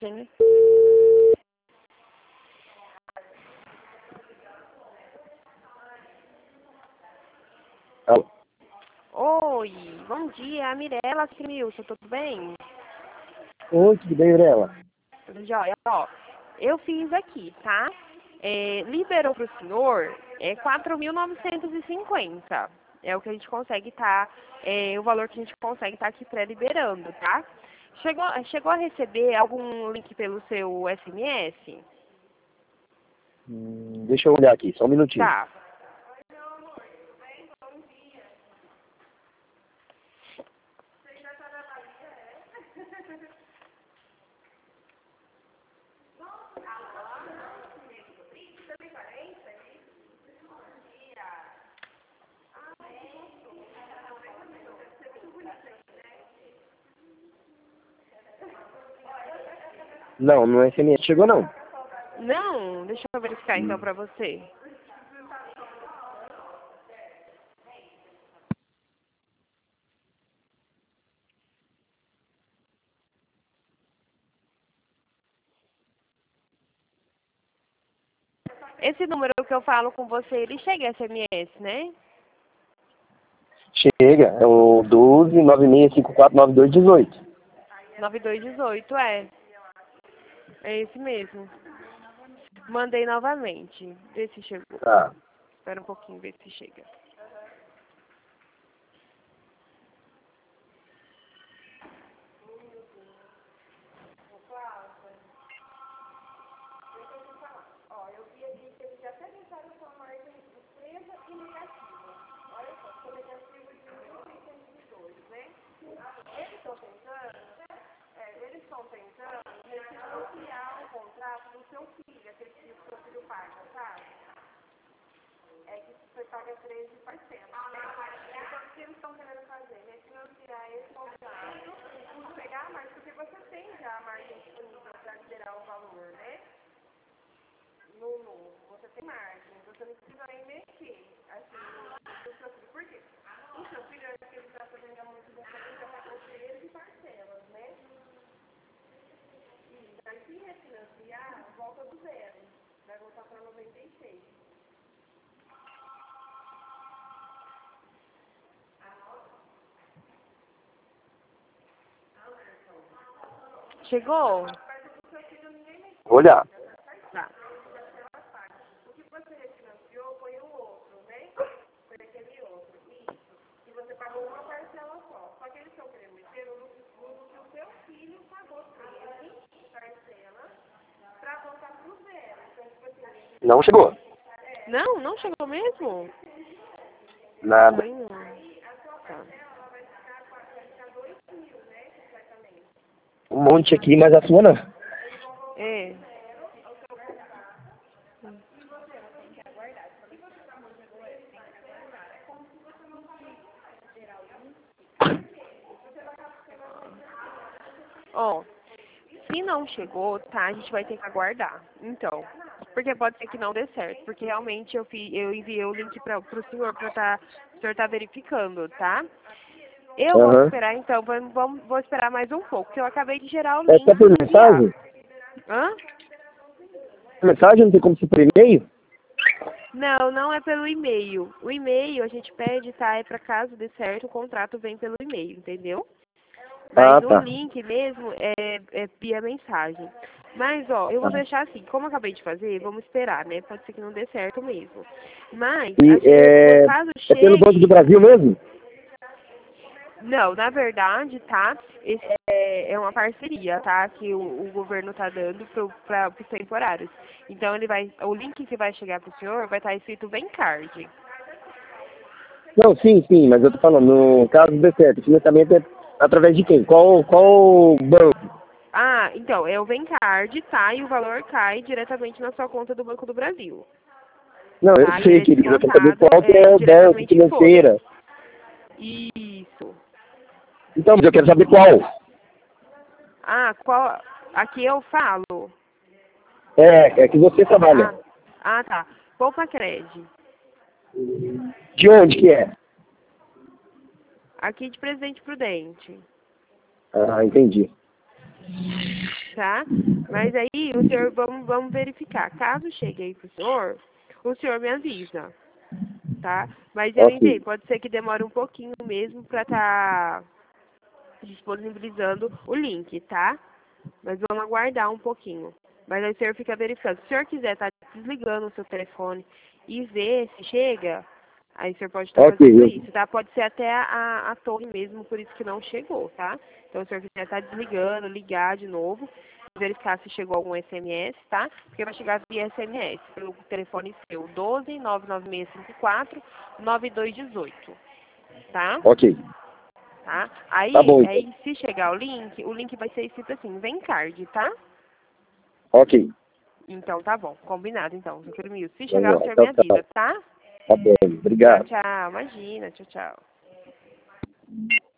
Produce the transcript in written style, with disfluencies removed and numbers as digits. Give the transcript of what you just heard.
né? Alô? Oi, bom dia, a Mirella Crimilson, tudo bem? Oi, tudo bem, Mirella? Tudo jóia? Ó, eu fiz aqui, tá? Liberou para o senhor 4.950. É o que a gente consegue o valor que a gente consegue estar aqui pré-liberando, tá? Chegou a receber algum link pelo seu SMS? Deixa eu olhar aqui, só um minutinho. Tá. Não, no SMS chegou não. Não, deixa eu verificar então para você. Esse número que eu falo com você, ele chega SMS, né? Chega, é o 12-9654-9218. 9218, é. É esse mesmo. Mandei novamente. Vê se chegou. Tá. Espera um pouquinho, ver se chega. Eles estão tentando refinanciar o contrato do seu filho, aquele que o seu filho paga, sabe? É que você paga 13 parcelas, né? Então, o que eles estão querendo fazer? Refinanciar esse contrato, pegar mais, porque você tem já a margem disponível para liberar o valor, né? No novo, você tem margem, você não precisa nem mexer, assim, no seu filho. Por quê? O seu filho, eu acho que ele está fazendo muito dessa vez, já pagou 13 parcelas, né? Aí, se refinanciar, volta do zero. Vai voltar para 96. Chegou? Vou olhar. Tá. O que você refinanciou foi o outro, né? Foi aquele outro. Isso. E você pagou uma parcela só. Só que eles estão querendo meter no que o seu filho pagou 13 parcelas para voltar para o zero. Então, tipo assim, Não chegou. não, não chegou mesmo? Nada. Ai, não. Tá. Um monte aqui, mas a sua não. É. Ó, se não chegou, tá, a gente vai ter que aguardar. Então, porque pode ser que não dê certo, porque realmente eu enviei o link para o senhor para o senhor tá verificando, tá? Eu vou Aham. esperar então, vou esperar mais um pouco, porque eu acabei de gerar o É link só por e enviar. mensagem? Hã? Mensagem não tem como ser por e-mail? Não, não é pelo e-mail. O e-mail a gente pede, tá? É para caso dê certo, o contrato vem pelo e-mail, entendeu? Mas Ah, o tá. link mesmo é via mensagem. Mas, ó, eu vou Tá. deixar assim, como eu acabei de fazer, vamos esperar, né? Pode ser que não dê certo mesmo. Mas, E assim, caso é pelo Banco do chegue... Brasil mesmo? Não, na verdade, tá? Esse é uma parceria, tá? Que o governo tá dando para os temporários. Então, o link que vai chegar pro senhor vai estar escrito Vencard. Não, sim, mas eu tô falando, no caso do certo, o financiamento é através de quem? Qual banco? Ah, então, é o Vencard, tá? E o valor cai diretamente na sua conta do Banco do Brasil. Não, eu Tá? E ele sei, é querido, eu quero saber descontado qual que é o banco diretamente em folha. financeira. Isso. Então, mas eu quero saber qual. Ah, qual... Aqui eu falo. É que você trabalha. Tá. Poupa Cred. De onde que é? Aqui de Presidente Prudente. Ah, entendi. Tá? Mas aí, o senhor, vamos verificar. Caso chegue aí pro senhor, o senhor me avisa, tá? Mas eu Ok. entendi, pode ser que demore um pouquinho mesmo pra tá disponibilizando o link, tá? Mas vamos aguardar um pouquinho. Mas aí o senhor fica verificando. Se o senhor quiser estar desligando o seu telefone e ver se chega, aí o senhor pode estar Ok, fazendo isso, tá? Pode ser até a torre mesmo, por isso que não chegou, tá? Então, se o senhor quiser estar desligando, ligar de novo, verificar se chegou algum SMS, tá? Porque vai chegar via SMS pelo telefone seu, 12 99654 9218, tá? ok. Tá? Tá bom, então. Aí se chegar o link vai ser escrito assim, vem card, tá? Ok. Então tá bom, combinado então, doutor Milton. Se Vamos chegar, o lá. senhor me Tchau, avisa, tchau. tá? Tá bom. Tchau, Obrigado. tchau, imagina, tchau, tchau.